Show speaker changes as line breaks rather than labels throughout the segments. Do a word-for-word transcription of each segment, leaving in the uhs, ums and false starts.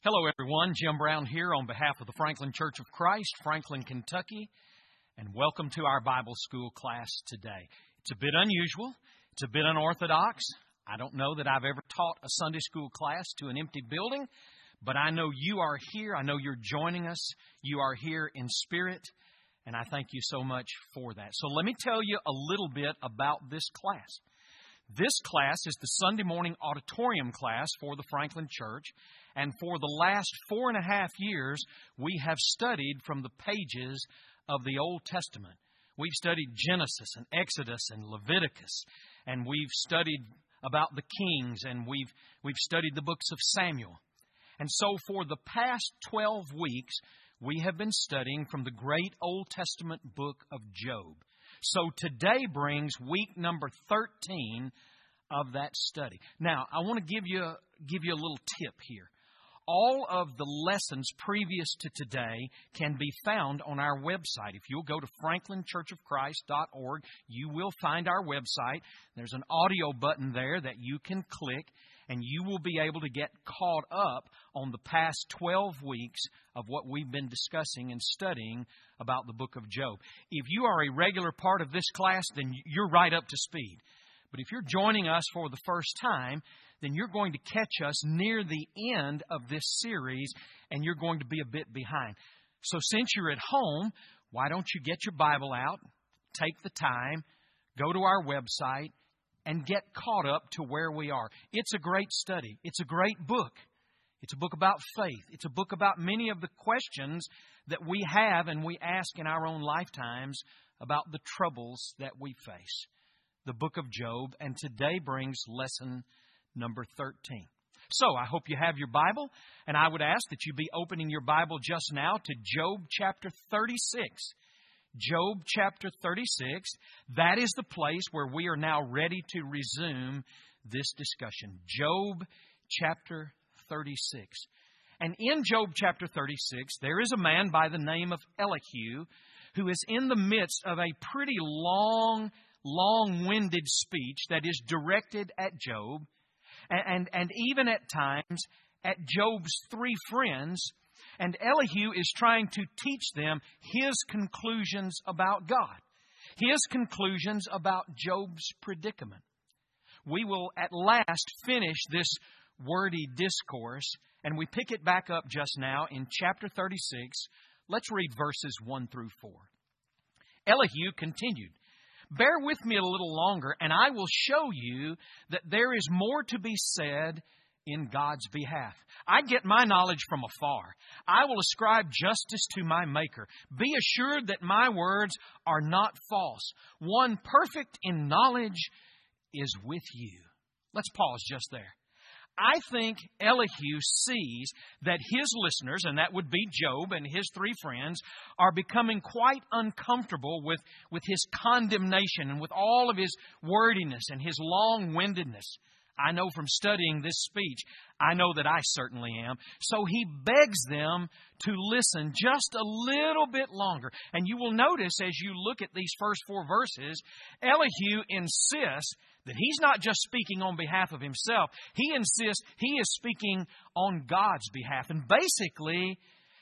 Hello, everyone. Jim Brown here on behalf of the Franklin Church of Christ, Franklin, Kentucky, and welcome to our Bible school class today. It's a bit unusual. It's a bit unorthodox. I don't know that I've ever taught a Sunday school class to an empty building, but I know you are here. I know you're joining us. You are here in spirit, and I thank you so much for that. So let me tell you a little bit about this class. This class is the Sunday morning auditorium class for the Franklin Church. And for the last four and a half years, we have studied from the pages of the Old Testament. We've studied Genesis and Exodus and Leviticus. And we've studied about the kings. And we've, we've studied the books of Samuel. And so for the past twelve weeks, we have been studying from the great Old Testament book of Job. So today brings week number thirteen of that study. Now, I want to give you, give you a little tip here. All of the lessons previous to today can be found on our website. If you'll go to franklin church of christ dot org, you will find our website. There's an audio button there that you can click, and you will be able to get caught up on the past twelve weeks of what we've been discussing and studying about the book of Job. If you are a regular part of this class, then you're right up to speed. But if you're joining us for the first time, then you're going to catch us near the end of this series, and you're going to be a bit behind. So since you're at home, why don't you get your Bible out, take the time, go to our website, and get caught up to where we are. It's a great study. It's a great book. It's a book about faith. It's a book about many of the questions that we have and we ask in our own lifetimes about the troubles that we face. The book of Job, and today brings lesson number thirteen. So I hope you have your Bible, and I would ask that you be opening your Bible just now to Job chapter thirty-six. Job chapter thirty-six, that is the place where we are now ready to resume this discussion. Job chapter thirty-six. And in Job chapter thirty-six, there is a man by the name of Elihu who is in the midst of a pretty long, long-winded speech that is directed at Job, and, and, and even at times at Job's three friends. And Elihu is trying to teach them his conclusions about God, his conclusions about Job's predicament. We will at last finish this wordy discourse, and we pick it back up just now in chapter thirty-six. Let's read verses one through four. Elihu continued, "Bear with me a little longer, and I will show you that there is more to be said in God's behalf. I get my knowledge from afar. I will ascribe justice to my Maker. Be assured that my words are not false. One perfect in knowledge is with you." Let's pause just there. I think Elihu sees that his listeners, and that would be Job and his three friends, are becoming quite uncomfortable with, with his condemnation and with all of his wordiness and his long-windedness. I know from studying this speech, I know that I certainly am. So he begs them to listen just a little bit longer. And you will notice as you look at these first four verses, Elihu insists that he's not just speaking on behalf of himself. He insists he is speaking on God's behalf. And basically,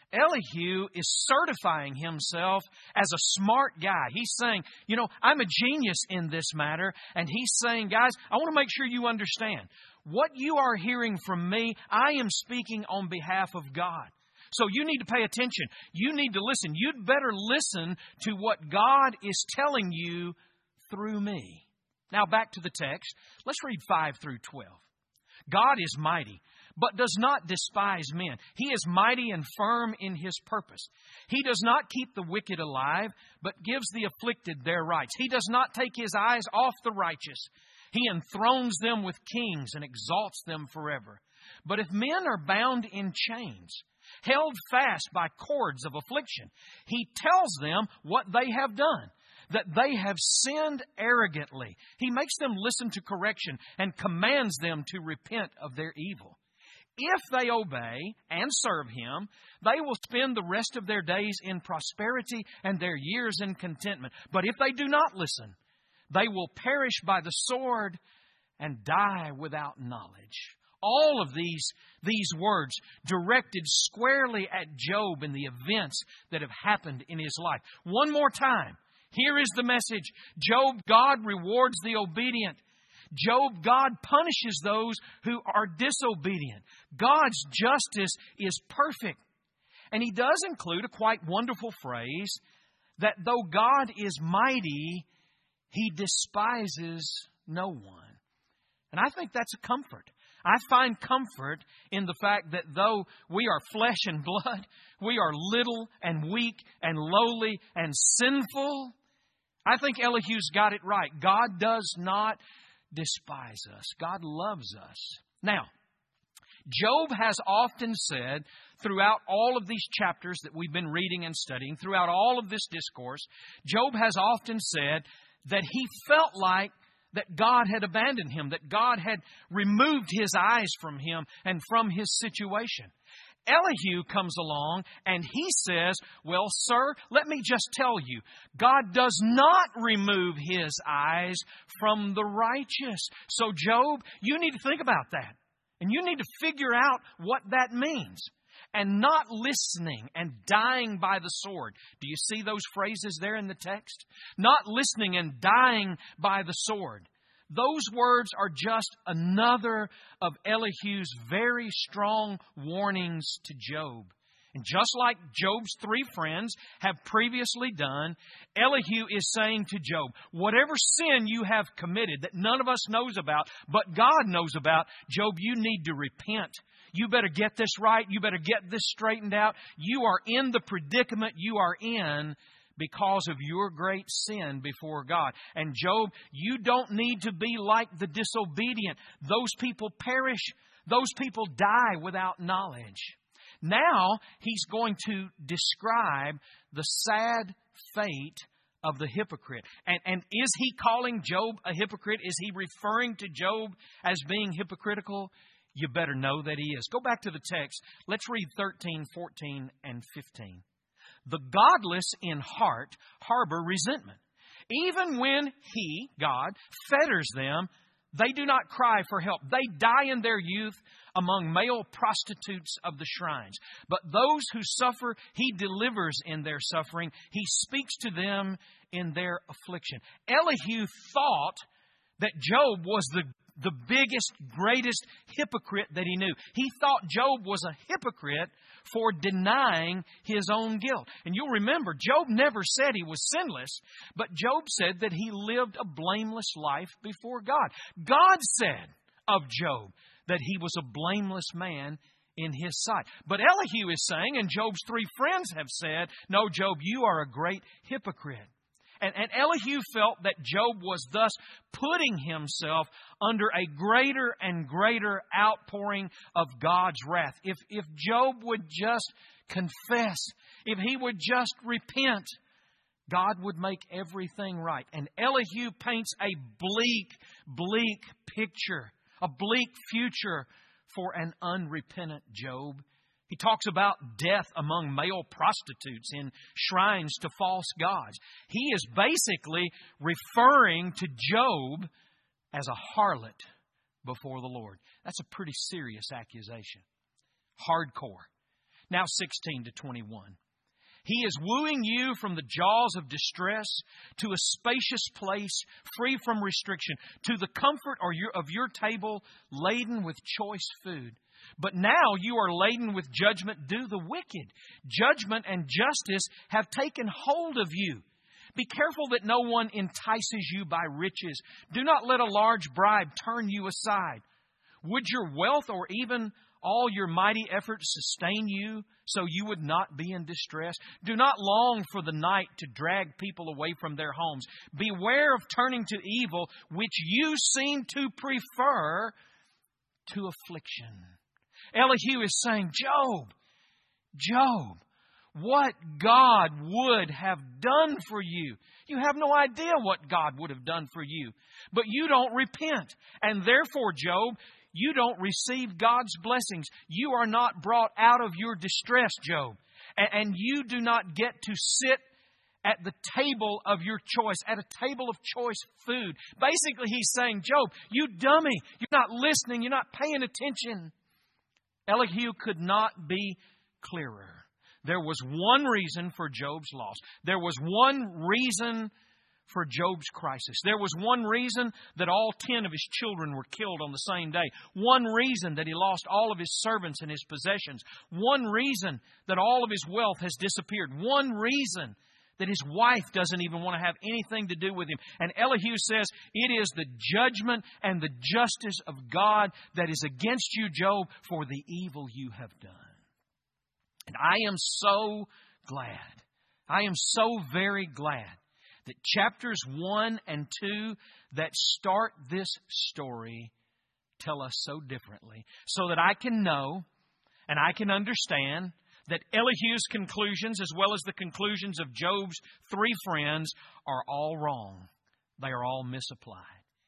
Elihu is certifying himself as a smart guy. He's saying, you know, I'm a genius in this matter. And he's saying, guys, I want to make sure you understand. What you are hearing from me, I am speaking on behalf of God. So you need to pay attention. You need to listen. You'd better listen to what God is telling you through me. Now back to the text. Let's read five through twelve. God is mighty, but does not despise men. He is mighty and firm in His purpose. He does not keep the wicked alive, but gives the afflicted their rights. He does not take His eyes off the righteous. He enthrones them with kings and exalts them forever. But if men are bound in chains, held fast by cords of affliction, He tells them what they have done, that they have sinned arrogantly. He makes them listen to correction and commands them to repent of their evil. If they obey and serve Him, they will spend the rest of their days in prosperity and their years in contentment. But if they do not listen, they will perish by the sword and die without knowledge. All of these, these words directed squarely at Job and the events that have happened in his life. One more time. Here is the message. Job, God rewards the obedient. Job, God punishes those who are disobedient. God's justice is perfect. And He does include a quite wonderful phrase that though God is mighty, He despises no one. And I think that's a comfort. I find comfort in the fact that though we are flesh and blood, we are little and weak and lowly and sinful, I think Elihu's got it right. God does not despise us. God loves us. Now, Job has often said throughout all of these chapters that we've been reading and studying, throughout all of this discourse, Job has often said that he felt like that God had abandoned him, that God had removed His eyes from him and from his situation. Elihu comes along and he says, well, sir, let me just tell you, God does not remove His eyes from the righteous. So, Job, you need to think about that. And you need to figure out what that means. And not listening and dying by the sword. Do you see those phrases there in the text? Not listening and dying by the sword. Those words are just another of Elihu's very strong warnings to Job. And just like Job's three friends have previously done, Elihu is saying to Job, whatever sin you have committed that none of us knows about, but God knows about, Job, you need to repent. You better get this right. You better get this straightened out. You are in the predicament you are in because of your great sin before God. And Job, you don't need to be like the disobedient. Those people perish. Those people die without knowledge. Now, he's going to describe the sad fate of the hypocrite. And, and is he calling Job a hypocrite? Is he referring to Job as being hypocritical? You better know that he is. Go back to the text. Let's read thirteen, fourteen, and fifteen. The godless in heart harbor resentment. Even when He, God, fetters them, they do not cry for help. They die in their youth among male prostitutes of the shrines. But those who suffer, He delivers in their suffering. He speaks to them in their affliction. Elihu thought that Job was the the biggest, greatest hypocrite that he knew. He thought Job was a hypocrite for denying his own guilt. And you'll remember, Job never said he was sinless, but Job said that he lived a blameless life before God. God said of Job that he was a blameless man in His sight. But Elihu is saying, and Job's three friends have said, no, Job, you are a great hypocrite. And, and Elihu felt that Job was thus putting himself under a greater and greater outpouring of God's wrath. If, if Job would just confess, if he would just repent, God would make everything right. And Elihu paints a bleak, bleak picture, a bleak future for an unrepentant Job. He talks about death among male prostitutes in shrines to false gods. He is basically referring to Job as a harlot before the Lord. That's a pretty serious accusation. Hardcore. Now sixteen to twenty-one. He is wooing you from the jaws of distress to a spacious place free from restriction, to the comfort of your table laden with choice food. But now you are laden with judgment due the wicked. Judgment and justice have taken hold of you. Be careful that no one entices you by riches. Do not let a large bribe turn you aside. Would your wealth or even all your mighty efforts sustain you so you would not be in distress? Do not long for the night to drag people away from their homes. Beware of turning to evil, which you seem to prefer to affliction. Elihu is saying, Job, Job, what God would have done for you. You have no idea what God would have done for you. But you don't repent. And therefore, Job, you don't receive God's blessings. You are not brought out of your distress, Job. And you do not get to sit at the table of your choice, at a table of choice food. Basically, he's saying, Job, you dummy, you're not listening, you're not paying attention. Elihu could not be clearer. There was one reason for Job's loss. There was one reason for Job's crisis. There was one reason that all ten of his children were killed on the same day. One reason that he lost all of his servants and his possessions. One reason that all of his wealth has disappeared. One reason that his wife doesn't even want to have anything to do with him. And Elihu says, it is the judgment and the justice of God that is against you, Job, for the evil you have done. And I am so glad, I am so very glad that chapters one and two that start this story tell us so differently, so that I can know and I can understand that Elihu's conclusions, as well as the conclusions of Job's three friends, are all wrong. They are all misapplied.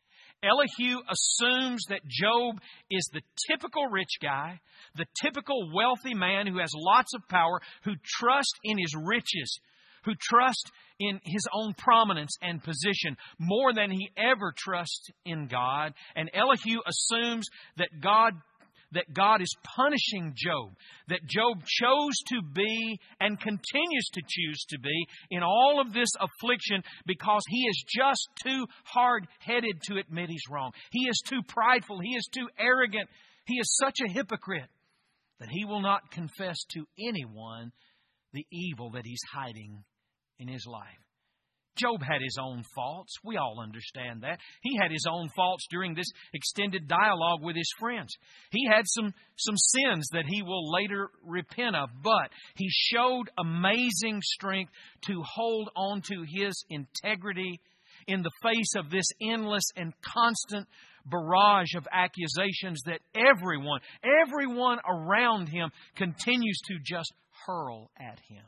Elihu assumes that Job is the typical rich guy, the typical wealthy man who has lots of power, who trusts in his riches, who trusts in his own prominence and position more than he ever trusts in God. And Elihu assumes that God that God is punishing Job, that Job chose to be and continues to choose to be in all of this affliction because he is just too hard-headed to admit he's wrong. He is too prideful. He is too arrogant. He is such a hypocrite that he will not confess to anyone the evil that he's hiding in his life. Job had his own faults. We all understand that. He had his own faults during this extended dialogue with his friends. He had some, some sins that he will later repent of, but he showed amazing strength to hold on to his integrity in the face of this endless and constant barrage of accusations that everyone, everyone around him continues to just hurl at him.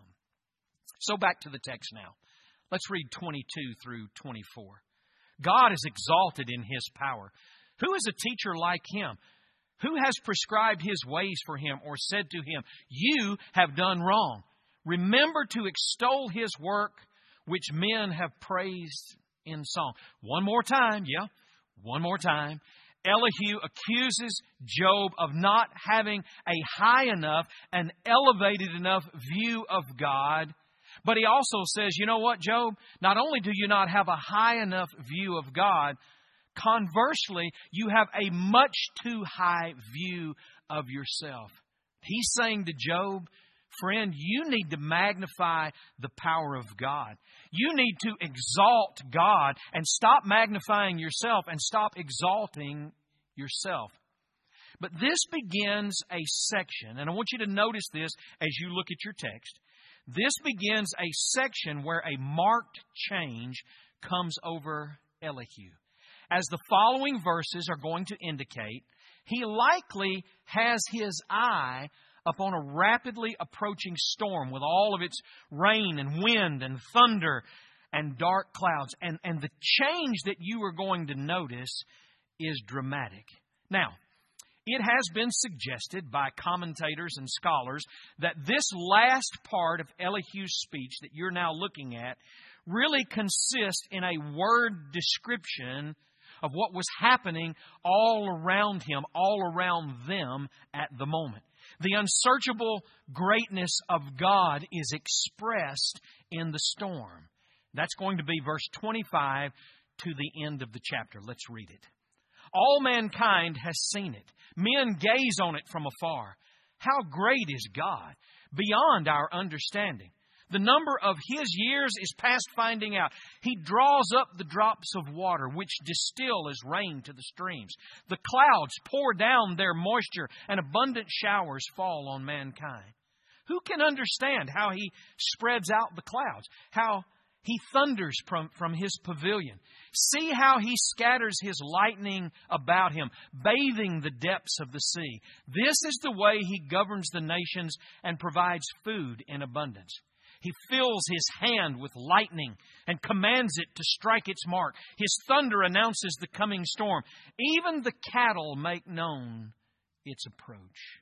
So back to the text now. Let's read twenty-two through twenty-four. God is exalted in His power. Who is a teacher like Him? Who has prescribed His ways for him or said to him, you have done wrong? Remember to extol His work, which men have praised in song. One more time, yeah, one more time. Elihu accuses Job of not having a high enough, an elevated enough view of God. But he also says, you know what, Job? Not only do you not have a high enough view of God, conversely, you have a much too high view of yourself. He's saying to Job, friend, you need to magnify the power of God. You need to exalt God and stop magnifying yourself and stop exalting yourself. But this begins a section, and I want you to notice this as you look at your text. This begins a section where a marked change comes over Elihu. As the following verses are going to indicate, he likely has his eye upon a rapidly approaching storm with all of its rain and wind and thunder and dark clouds. And, and the change that you are going to notice is dramatic. Now, it has been suggested by commentators and scholars that this last part of Elihu's speech that you're now looking at really consists in a word description of what was happening all around him, all around them at the moment. The unsearchable greatness of God is expressed in the storm. That's going to be verse twenty-five to the end of the chapter. Let's read it. All mankind has seen it. Men gaze on it from afar. How great is God, beyond our understanding. The number of His years is past finding out. He draws up the drops of water, which distill as rain to the streams. The clouds pour down their moisture, and abundant showers fall on mankind. Who can understand how He spreads out the clouds, how He thunders from, from His pavilion? See how He scatters His lightning about Him, bathing the depths of the sea. This is the way He governs the nations and provides food in abundance. He fills His hand with lightning and commands it to strike its mark. His thunder announces the coming storm. Even the cattle make known its approach.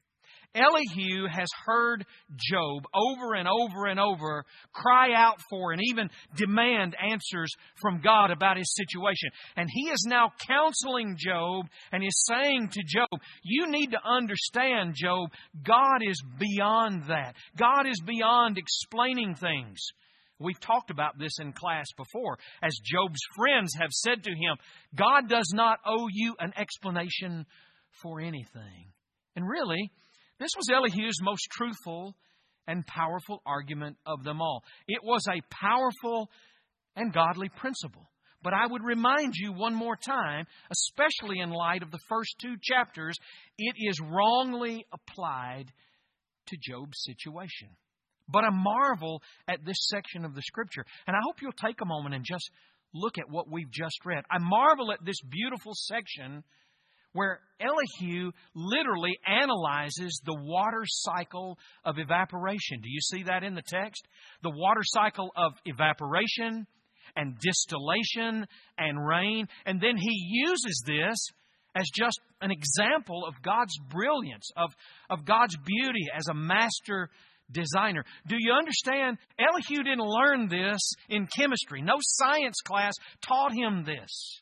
Elihu has heard Job over and over and over cry out for and even demand answers from God about his situation. And he is now counseling Job and is saying to Job, you need to understand, Job, God is beyond that. God is beyond explaining things. We've talked about this in class before, as Job's friends have said to him, God does not owe you an explanation for anything. And really, this was Elihu's most truthful and powerful argument of them all. It was a powerful and godly principle. But I would remind you one more time, especially in light of the first two chapters, it is wrongly applied to Job's situation. But I marvel at this section of the Scripture. And I hope you'll take a moment and just look at what we've just read. I marvel at this beautiful section where Elihu literally analyzes the water cycle of evaporation. Do you see that in the text? The water cycle of evaporation and distillation and rain. And then he uses this as just an example of God's brilliance, of, of God's beauty as a master designer. Do you understand? Elihu didn't learn this in chemistry. No science class taught him this.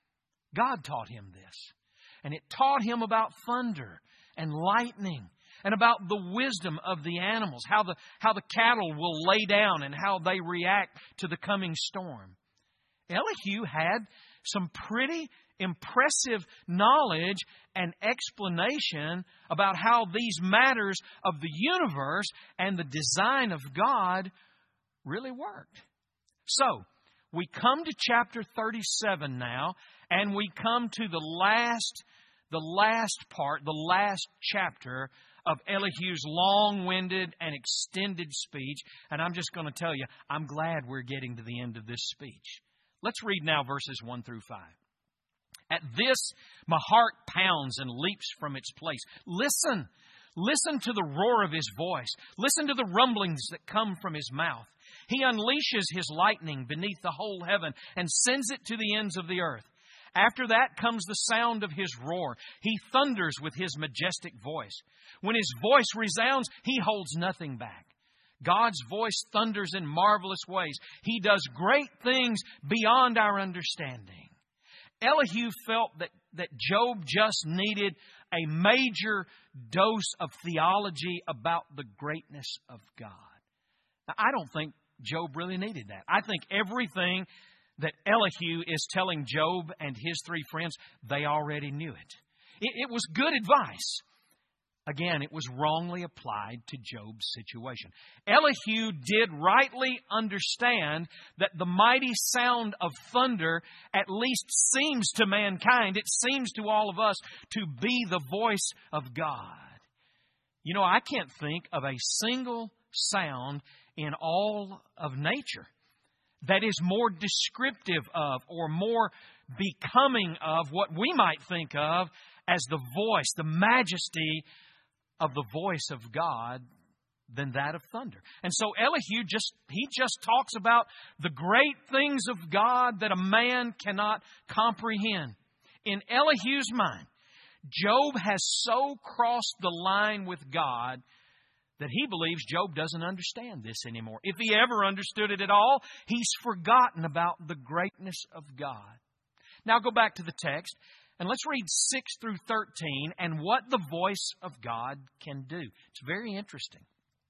God taught him this. And it taught him about thunder and lightning and about the wisdom of the animals, how the, how the cattle will lay down and how they react to the coming storm. Elihu had some pretty impressive knowledge and explanation about how these matters of the universe and the design of God really worked. So, we come to chapter thirty-seven now, and we come to the last, the last part, the last chapter of Elihu's long-winded and extended speech. And I'm just going to tell you, I'm glad we're getting to the end of this speech. Let's read now verses one through five. At this, my heart pounds and leaps from its place. Listen, listen to the roar of his voice. Listen to the rumblings that come from his mouth. He unleashes his lightning beneath the whole heaven and sends it to the ends of the earth. After that comes the sound of his roar. He thunders with his majestic voice. When his voice resounds, he holds nothing back. God's voice thunders in marvelous ways. He does great things beyond our understanding. Elihu felt that, that Job just needed a major dose of theology about the greatness of God. Now, I don't think Job really needed that. I think everything that Elihu is telling Job and his three friends, they already knew it. It, it was good advice. Again, it was wrongly applied to Job's situation. Elihu did rightly understand that the mighty sound of thunder at least seems to mankind, it seems to all of us to be the voice of God. You know, I can't think of a single sound in all of nature that is more descriptive of or more becoming of what we might think of as the voice, the majesty of the voice of God than that of thunder. And so Elihu just, he just talks about the great things of God that a man cannot comprehend. In Elihu's mind, Job has so crossed the line with God that he believes Job doesn't understand this anymore. If he ever understood it at all, he's forgotten about the greatness of God. Now go back to the text. And let's read six through thirteen and what the voice of God can do. It's very interesting.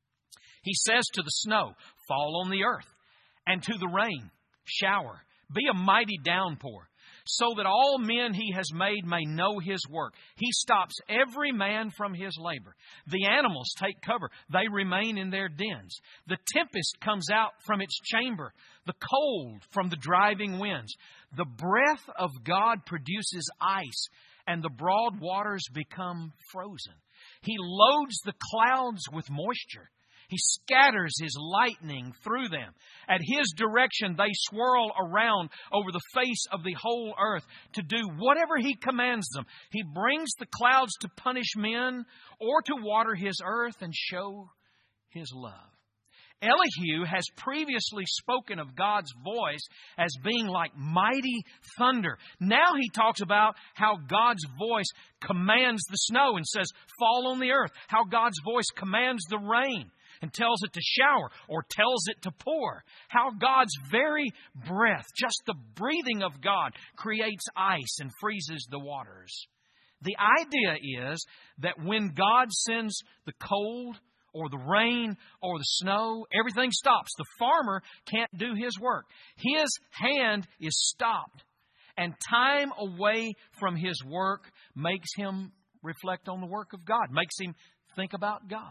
He says to the snow, fall on the earth, and to the rain, shower. Be a mighty downpour, so that all men he has made may know his work. He stops every man from his labor. The animals take cover. They remain in their dens. The tempest comes out from its chamber, the cold from the driving winds. The breath of God produces ice, and the broad waters become frozen. He loads the clouds with moisture. He scatters His lightning through them. At His direction, they swirl around over the face of the whole earth to do whatever He commands them. He brings the clouds to punish men or to water His earth and show His love. Elihu has previously spoken of God's voice as being like mighty thunder. Now he talks about how God's voice commands the snow and says, fall on the earth. How God's voice commands the rain and tells it to shower or tells it to pour. How God's very breath, just the breathing of God, creates ice and freezes the waters. The idea is that when God sends the cold or the rain or the snow, everything stops. The farmer can't do his work. His hand is stopped. And time away from his work makes him reflect on the work of God, makes him think about God.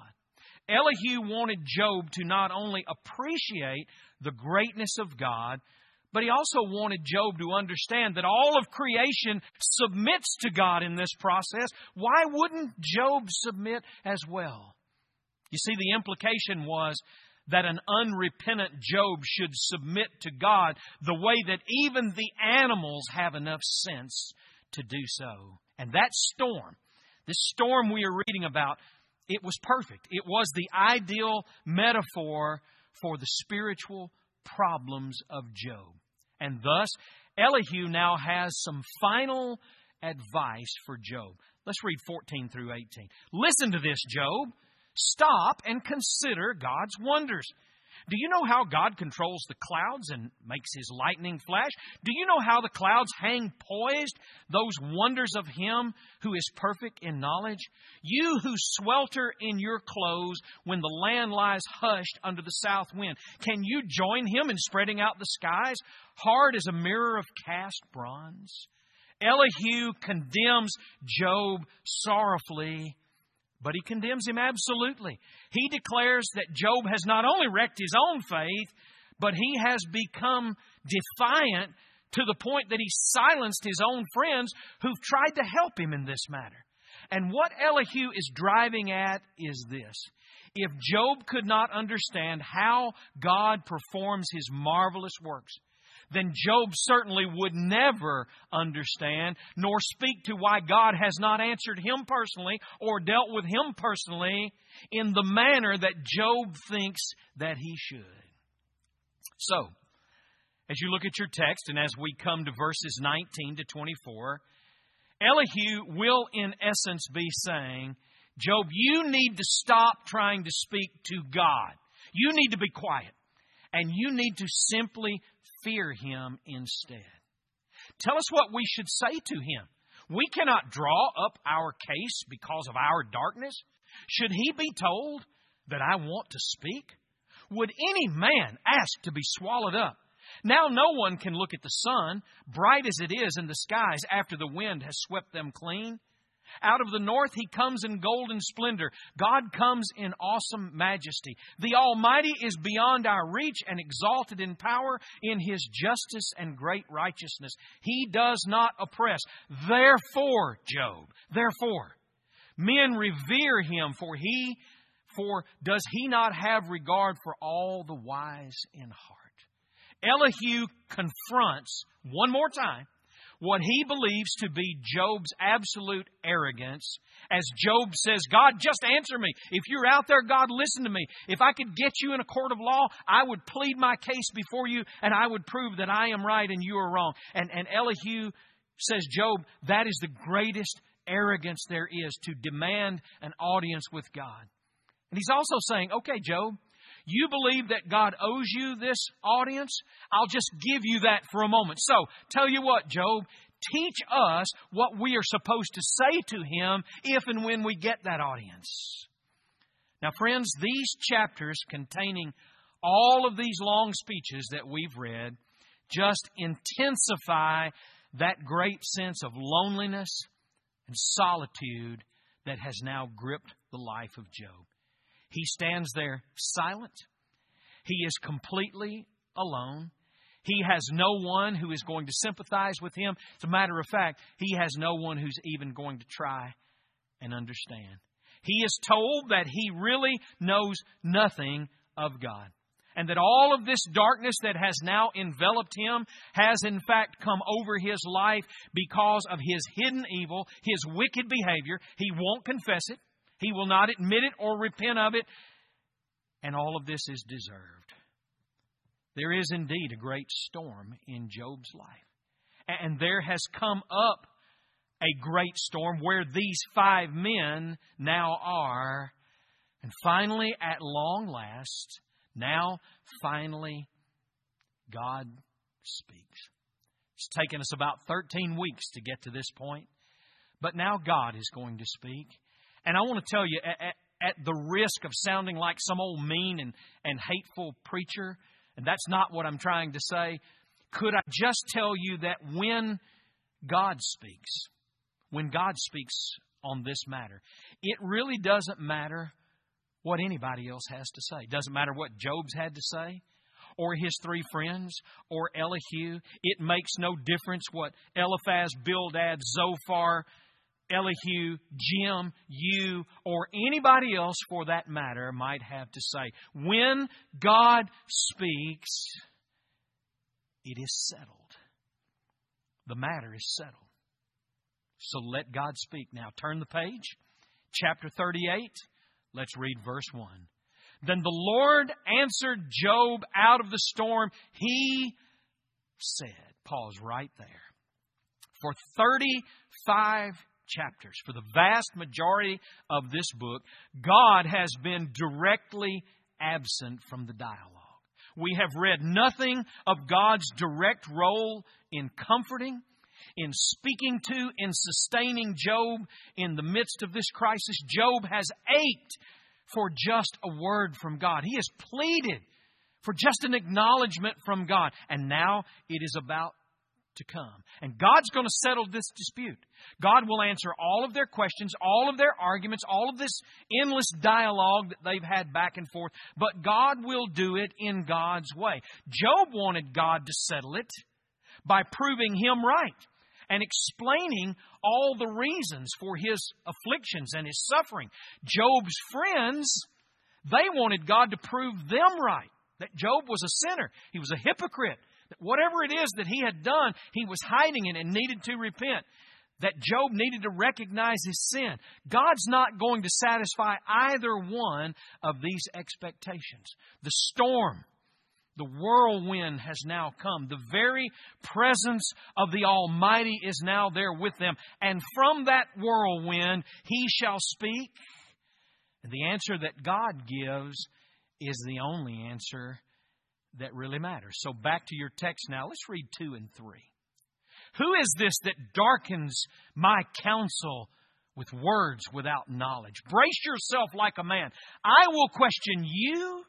Elihu wanted Job to not only appreciate the greatness of God, but he also wanted Job to understand that all of creation submits to God in this process. Why wouldn't Job submit as well? You see, the implication was that an unrepentant Job should submit to God the way that even the animals have enough sense to do so. And that storm, this storm we are reading about, it was perfect. It was the ideal metaphor for the spiritual problems of Job. And thus, Elihu now has some final advice for Job. Let's read fourteen through eighteen. Listen to this, Job. Stop and consider God's wonders. Do you know how God controls the clouds and makes His lightning flash? Do you know how the clouds hang poised, those wonders of Him who is perfect in knowledge? You who swelter in your clothes when the land lies hushed under the south wind, can you join Him in spreading out the skies, hard as a mirror of cast bronze? Elihu condemns Job sorrowfully, but he condemns him absolutely. He declares that Job has not only wrecked his own faith, but he has become defiant to the point that he silenced his own friends who've tried to help him in this matter. And what Elihu is driving at is this. If Job could not understand how God performs His marvelous works, then Job certainly would never understand nor speak to why God has not answered him personally or dealt with him personally in the manner that Job thinks that he should. So, as you look at your text and as we come to verses nineteen to twenty-four, Elihu will in essence be saying, Job, you need to stop trying to speak to God. You need to be quiet. And you need to simply fear Him instead. Tell us what we should say to Him. We cannot draw up our case because of our darkness. Should He be told that I want to speak? Would any man ask to be swallowed up? Now no one can look at the sun, bright as it is in the skies after the wind has swept them clean. Out of the north He comes in golden splendor. God comes in awesome majesty. The Almighty is beyond our reach and exalted in power in His justice and great righteousness. He does not oppress. Therefore, Job, therefore, men revere Him, for He, for does He not have regard for all the wise in heart? Elihu confronts, one more time, what he believes to be Job's absolute arrogance. As Job says, God, just answer me. If you're out there, God, listen to me. If I could get you in a court of law, I would plead my case before you and I would prove that I am right and you are wrong. And, and Elihu says, Job, that is the greatest arrogance there is, to demand an audience with God. And he's also saying, okay, Job, you believe that God owes you this audience? I'll just give you that for a moment. So, tell you what, Job, teach us what we are supposed to say to Him if and when we get that audience. Now, friends, these chapters containing all of these long speeches that we've read just intensify that great sense of loneliness and solitude that has now gripped the life of Job. He stands there silent. He is completely alone. He has no one who is going to sympathize with him. As a matter of fact, he has no one who's even going to try and understand. He is told that he really knows nothing of God, and that all of this darkness that has now enveloped him has in fact come over his life because of his hidden evil, his wicked behavior. He won't confess it. He will not admit it or repent of it. And all of this is deserved. There is indeed a great storm in Job's life. And there has come up a great storm where these five men now are. And finally, at long last, now finally, God speaks. It's taken us about thirteen weeks to get to this point. But now God is going to speak. And I want to tell you, at, at the risk of sounding like some old mean and, and hateful preacher, and that's not what I'm trying to say, could I just tell you that when God speaks, when God speaks on this matter, it really doesn't matter what anybody else has to say. It doesn't matter what Job's had to say, or his three friends, or Elihu. It makes no difference what Eliphaz, Bildad, Zophar, Elihu, Jim, you, or anybody else for that matter might have to say. When God speaks, it is settled. The matter is settled. So let God speak. Now turn the page. Chapter thirty-eight. Let's read verse one. Then the Lord answered Job out of the storm. He said, pause right there. For thirty-five chapters, for the vast majority of this book, God has been directly absent from the dialogue. We have read nothing of God's direct role in comforting, in speaking to, in sustaining Job in the midst of this crisis. Job has ached for just a word from God. He has pleaded for just an acknowledgement from God. And now it is about to come. And God's going to settle this dispute. God will answer all of their questions, all of their arguments, all of this endless dialogue that they've had back and forth. But God will do it in God's way. Job wanted God to settle it by proving him right and explaining all the reasons for his afflictions and his suffering. Job's friends, they wanted God to prove them right, that Job was a sinner. He was a hypocrite. That whatever it is that he had done, he was hiding it and needed to repent. That Job needed to recognize his sin. God's not going to satisfy either one of these expectations. The storm, the whirlwind has now come. The very presence of the Almighty is now there with them. And from that whirlwind, He shall speak. And the answer that God gives is the only answer that really matters. So back to your text now. Let's read two and three. Who is this that darkens my counsel with words without knowledge? Brace yourself like a man. I will question you,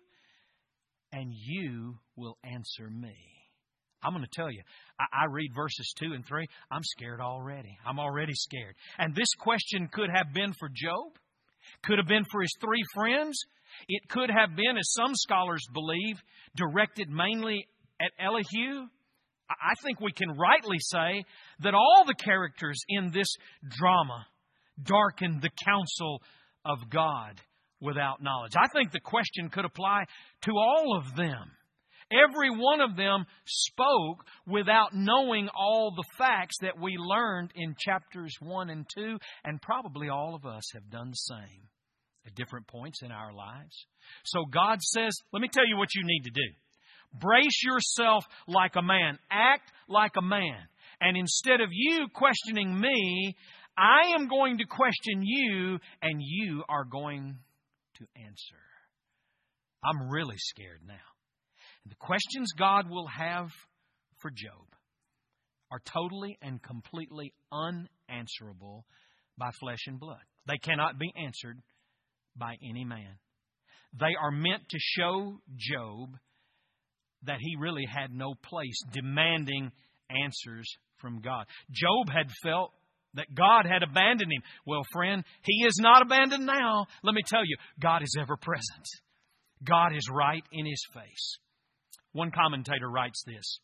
and you will answer me. I'm going to tell you, I, I read verses two and three. I'm scared already. I'm already scared. And this question could have been for Job. Could have been for his three friends. It could have been, as some scholars believe, directed mainly at Elihu. I think we can rightly say that all the characters in this drama darkened the counsel of God without knowledge. I think the question could apply to all of them. Every one of them spoke without knowing all the facts that we learned in chapters one and two, and probably all of us have done the same at different points in our lives. So God says, let me tell you what you need to do. Brace yourself like a man. Act like a man. And instead of you questioning me, I am going to question you, and you are going to answer. I'm really scared now. And the questions God will have for Job are totally and completely unanswerable by flesh and blood. They cannot be answered by any man. They are meant to show Job that he really had no place demanding answers from God. Job had felt that God had abandoned him. Well, friend, He is not abandoned now. Let me tell you, God is ever present. God is right in His face. One commentator writes this: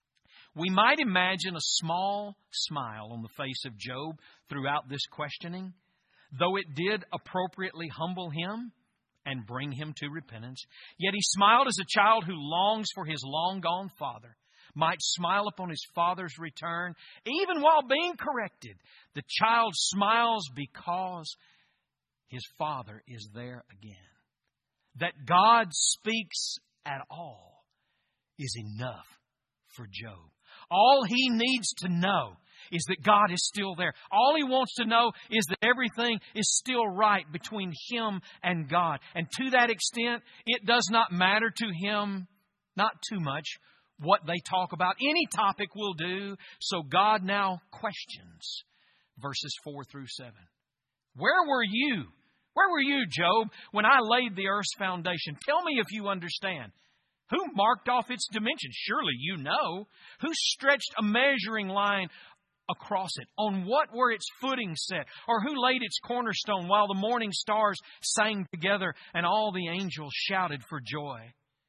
we might imagine a small smile on the face of Job throughout this questioning, though it did appropriately humble him and bring him to repentance. Yet he smiled as a child who longs for his long-gone father might smile upon his father's return. Even while being corrected, the child smiles because his father is there again. that God speaks at all is enough for Job. All he needs to know is that God is still there. All he wants to know is that everything is still right between him and God. And to that extent, it does not matter to him, not too much, what they talk about. Any topic will do. So God now questions verses four through seven. Where were you? Where were you, Job, when I laid the earth's foundation? Tell me if you understand. Who marked off its dimensions? Surely you know. Who stretched a measuring line across it? On what were its footings set? Or who laid its cornerstone while the morning stars sang together and all the angels shouted for joy?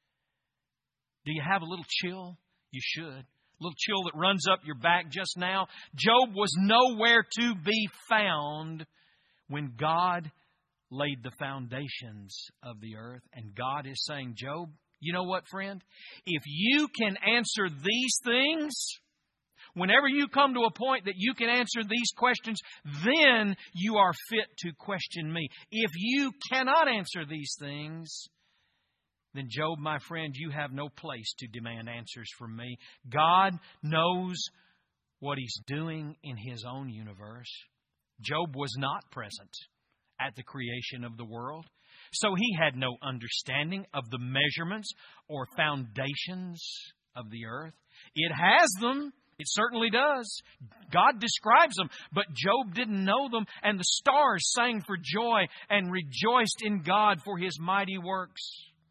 Do you have a little chill? You should. A little chill that runs up your back just now. Job was nowhere to be found when God laid the foundations of the earth. And God is saying, Job, you know what, friend? If you can answer these things, whenever you come to a point that you can answer these questions, then you are fit to question me. If you cannot answer these things, then Job, my friend, you have no place to demand answers from me. God knows what He's doing in His own universe. Job was not present at the creation of the world, so he had no understanding of the measurements or foundations of the earth. It has them. It certainly does. God describes them, but Job didn't know them, and the stars sang for joy and rejoiced in God for His mighty works.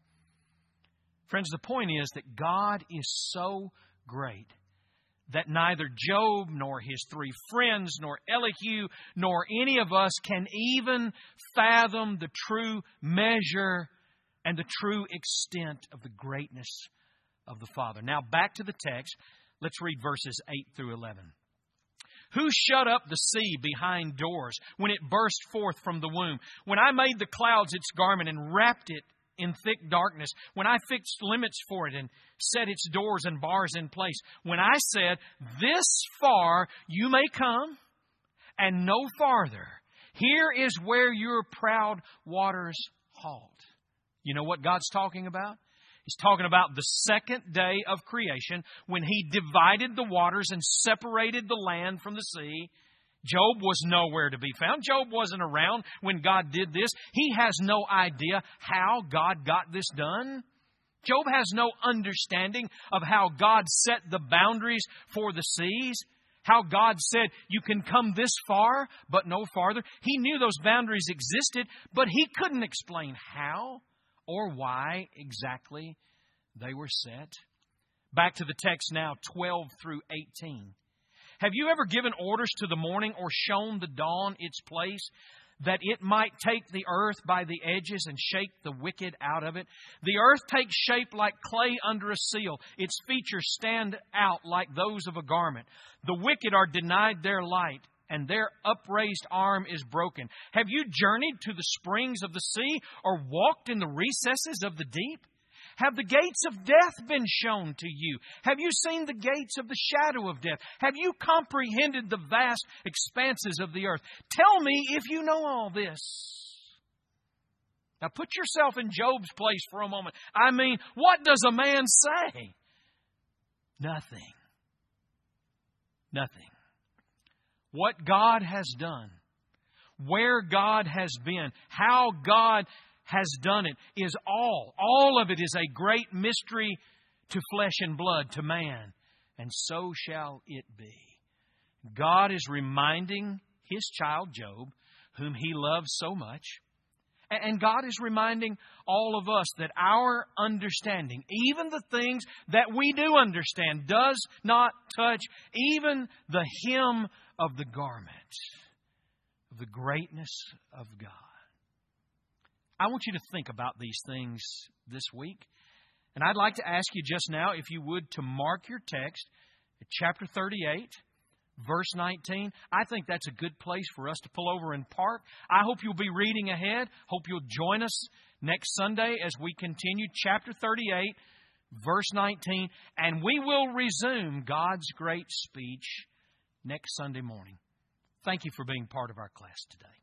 Friends, the point is that God is so great that neither Job nor his three friends nor Elihu nor any of us can even fathom the true measure and the true extent of the greatness of the Father. Now back to the text. Let's read verses eight through eleven. Who shut up the sea behind doors when it burst forth from the womb? When I made the clouds its garment and wrapped it in thick darkness, when I fixed limits for it and set its doors and bars in place, when I said, this far you may come and no farther, here is where your proud waters halt. You know what God's talking about? He's talking about the second day of creation when He divided the waters and separated the land from the sea. Job was nowhere to be found. Job wasn't around when God did this. He has no idea how God got this done. Job has no understanding of how God set the boundaries for the seas, how God said, you can come this far, but no farther. He knew those boundaries existed, but he couldn't explain how or why exactly they were set. Back to the text now, twelve through eighteen. Have you ever given orders to the morning or shown the dawn its place, that it might take the earth by the edges and shake the wicked out of it? The earth takes shape like clay under a seal. Its features stand out like those of a garment. The wicked are denied their light, and their upraised arm is broken. Have you journeyed to the springs of the sea or walked in the recesses of the deep? Have the gates of death been shown to you? Have you seen the gates of the shadow of death? Have you comprehended the vast expanses of the earth? Tell me if you know all this. Now put yourself in Job's place for a moment. I mean, what does a man say? Nothing. Nothing. What God has done, where God has been, how God has done it is all, all of it is a great mystery to flesh and blood, to man. And so shall it be. God is reminding His child Job, whom He loves so much, and God is reminding all of us that our understanding, even the things that we do understand, does not touch even the hem of the garment of the greatness of God. I want you to think about these things this week. And I'd like to ask you just now, if you would, to mark your text at chapter thirty-eight, verse nineteen. I think that's a good place for us to pull over and park. I hope you'll be reading ahead. Hope you'll join us next Sunday as we continue chapter thirty-eight, verse nineteen. And we will resume God's great speech next Sunday morning. Thank you for being part of our class today.